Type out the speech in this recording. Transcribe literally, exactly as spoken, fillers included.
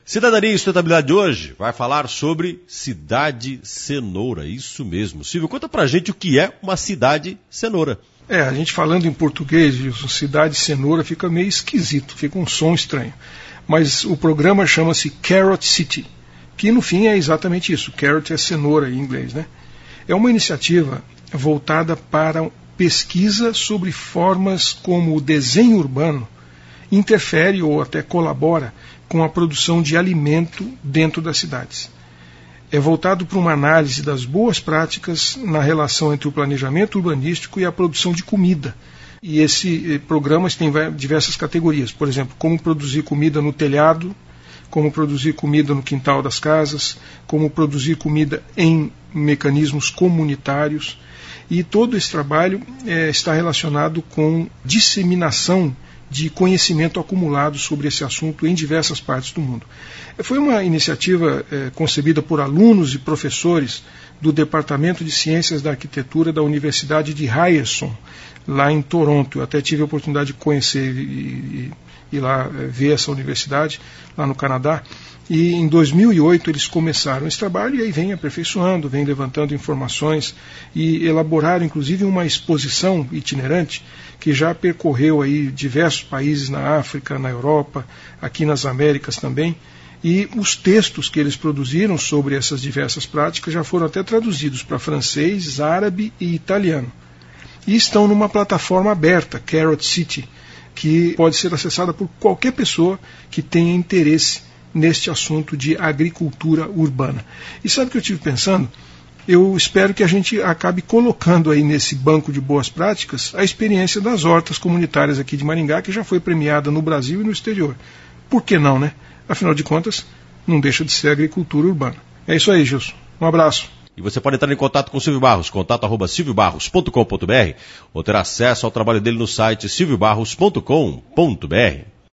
Cidadania e Sustentabilidade de hoje vai falar sobre cidade cenoura, isso mesmo. Silvio, conta pra gente o que é uma cidade cenoura. É, a gente falando em português, cidade cenoura fica meio esquisito, fica um som estranho. Mas o programa chama-se Carrot City, que no fim é exatamente isso, carrot é cenoura em inglês, né? É uma iniciativa voltada para pesquisa sobre formas como o desenho urbano interfere ou até colabora com a produção de alimento dentro das cidades. É voltado para uma análise das boas práticas na relação entre o planejamento urbanístico e a produção de comida. E esse programa tem diversas categorias, por exemplo, como produzir comida no telhado, como produzir comida no quintal das casas, como produzir comida em mecanismos comunitários. E todo esse trabalho é, está relacionado com disseminação de conhecimento acumulado sobre esse assunto em diversas partes do mundo. Foi uma iniciativa é, concebida por alunos e professores do Departamento de Ciências da Arquitetura da Universidade de Ryerson, lá em Toronto. Eu até tive a oportunidade de conhecer e, e, e lá é, ver essa universidade, lá no Canadá. E em dois mil e oito eles começaram esse trabalho e aí vem aperfeiçoando, vem levantando informações e elaboraram inclusive uma exposição itinerante que já percorreu aí diversos países na África, na Europa, aqui nas Américas também. E os textos que eles produziram sobre essas diversas práticas já foram até traduzidos para francês, árabe e italiano. E estão numa plataforma aberta, Carrot City, que pode ser acessada por qualquer pessoa que tenha interesse neste assunto de agricultura urbana. E sabe o que eu estive pensando? Eu espero que a gente acabe colocando aí nesse banco de boas práticas a experiência das hortas comunitárias aqui de Maringá, que já foi premiada no Brasil e no exterior. Por que não, né? Afinal de contas, não deixa de ser agricultura urbana. É isso aí, Gilson. Um abraço. E você pode entrar em contato com o Silvio Barros, contato arroba silvio barros ponto com ponto br, ou ter acesso ao trabalho dele no site silvio barros ponto com ponto br.